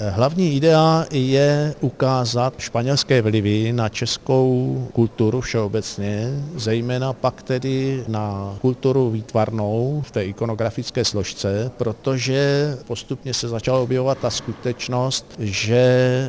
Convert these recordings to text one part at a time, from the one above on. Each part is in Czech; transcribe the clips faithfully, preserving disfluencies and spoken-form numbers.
Hlavní idea je ukázat španělské vlivy na českou kulturu všeobecně, zejména pak tedy na kulturu výtvarnou v té ikonografické složce, protože postupně se začala objevovat ta skutečnost, že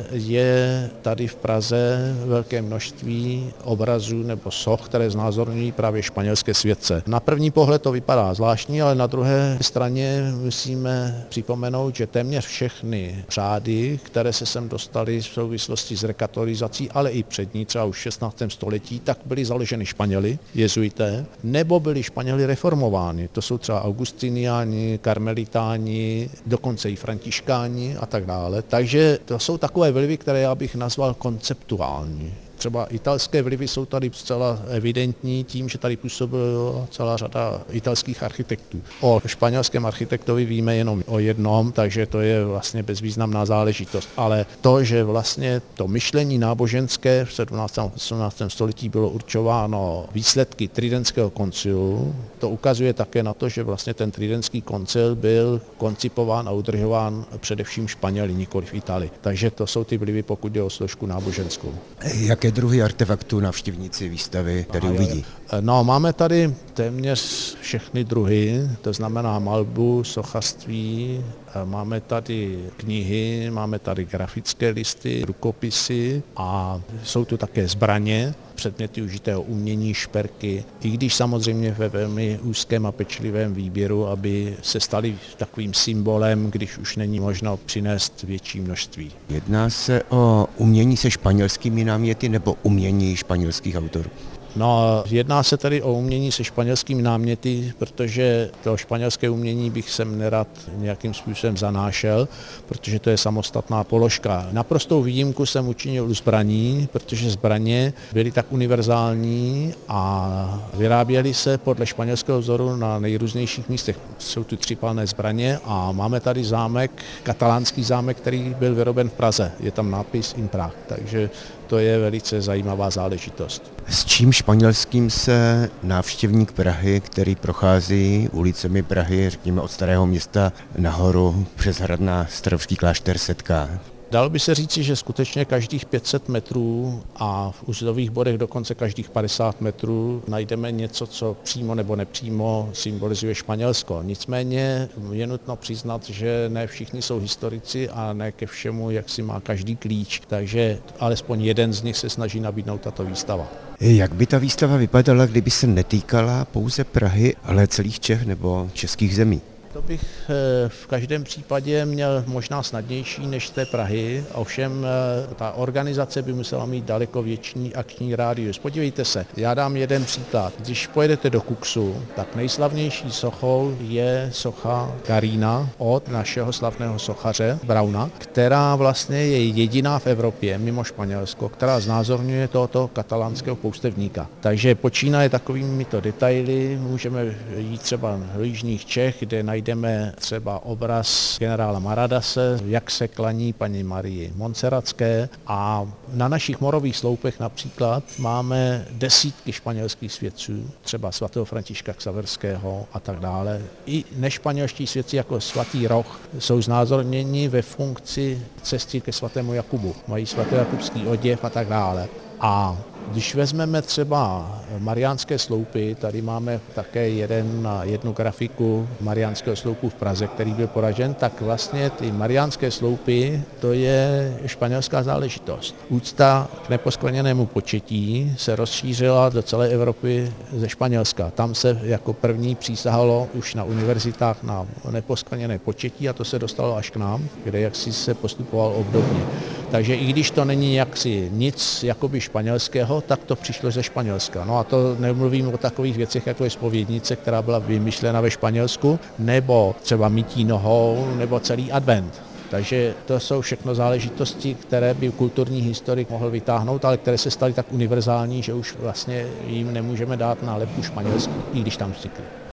je tady v Praze velké množství obrazů nebo soch, které znázorňují právě španělské světce. Na první pohled to vypadá zvláštní, ale na druhé straně musíme připomenout, že téměř všechny řády, které se sem dostaly v souvislosti s rekatolizací, ale i před ní, třeba už v šestnáctém století, tak byly založeny Španěli, jezuité, nebo byly Španěli reformovány. To jsou třeba augustiniáni, karmelitáni, dokonce i františkáni a tak dále. Takže to jsou takové vlivy, které já bych nazval konceptuální. Třeba italské vlivy jsou tady zcela evidentní tím, že tady působila celá řada italských architektů. O španělském architektovi víme jenom o jednom, takže to je vlastně bezvýznamná záležitost. Ale to, že vlastně to myšlení náboženské v sedmnáctém a osmnáctém století bylo určováno výsledky Tridentského koncilu, to ukazuje také na to, že vlastně ten Tridentský koncil byl koncipován a udržován především Španěli, nikoli v Itálii. Takže to jsou ty vlivy, pokud jde o složku náboženskou. Jaké druhy artefaktů návštěvníci výstavy tady uvidí? No, máme tady téměř všechny druhy, to znamená malbu, sochařství, máme tady knihy, máme tady grafické listy, rukopisy a jsou tu také zbraně, předměty užitého umění, šperky, i když samozřejmě ve velmi úzkém a pečlivém výběru, aby se staly takovým symbolem, když už není možno přinést větší množství. Jedná se o umění se španělskými náměty nebo umění španělských autorů? No, jedná se tady o umění se španělskými náměty, protože to španělské umění bych sem nerad nějakým způsobem zanášel, protože to je samostatná položka. Naprostou výjimku jsem učinil u zbraní, protože zbraně byly tak univerzální a vyráběly se podle španělského vzoru na nejrůznějších místech. Jsou tu třípalné zbraně a máme tady zámek, katalánský zámek, který byl vyroben v Praze. Je tam nápis In Prague, takže to je velice zajímavá záležitost. S čím španělským se návštěvník Prahy, který prochází ulicemi Prahy, řekněme od Starého Města nahoru přes hrad na Starovský klášter, setká? Dalo by se říci, že skutečně každých pět set metrů a v úzdových bodech dokonce každých padesát metrů najdeme něco, co přímo nebo nepřímo symbolizuje Španělsko. Nicméně je nutno přiznat, že ne všichni jsou historici a ne ke všemu, jak si má každý klíč, takže alespoň jeden z nich se snaží nabídnout tato výstava. Jak by ta výstava vypadala, kdyby se netýkala pouze Prahy, ale celých Čech nebo českých zemí? To bych v každém případě měl možná snadnější než z té Prahy, ovšem ta organizace by musela mít daleko větší akční rádius. Podívejte se, já dám jeden příklad. Když pojedete do Kuxu, tak nejslavnější sochou je socha Karína od našeho slavného sochaře Brauna, která vlastně je jediná v Evropě, mimo Španělsko, která znázorňuje tohoto katalánského poustevníka. Takže počínaje takovýmito detaily, můžeme jít třeba do jižních Čech, kde najdeme Jdeme třeba obraz generála Maradase, jak se klaní paní Marii Montserratské a na našich morových sloupech například máme desítky španělských svědců, třeba svatého Františka Xaverského a tak dále. I nešpanělští svědci jako svatý Roch jsou znázorněni ve funkci cesty ke svatému Jakubu. Mají svatojakubský oděv a tak dále. A když vezmeme třeba Mariánské sloupy, tady máme také jeden, jednu grafiku Mariánského sloupu v Praze, který byl poražen, tak vlastně ty Mariánské sloupy, to je španělská záležitost. Úcta k neposkvrněnému početí se rozšířila do celé Evropy ze Španělska. Tam se jako první přísahalo už na univerzitách na neposkvrněné početí a to se dostalo až k nám, kde jaksi se postupoval obdobně. Takže i když to není jaksi nic jakoby španělského, tak to přišlo ze Španělska. No a to nemluvím o takových věcech, jako je zpovědnice, která byla vymyšlena ve Španělsku, nebo třeba mytí nohou, nebo celý advent. Takže to jsou všechno záležitosti, které by kulturní historik mohl vytáhnout, ale které se staly tak univerzální, že už vlastně jim nemůžeme dát nálepku Španělsku, i když tam vznikly.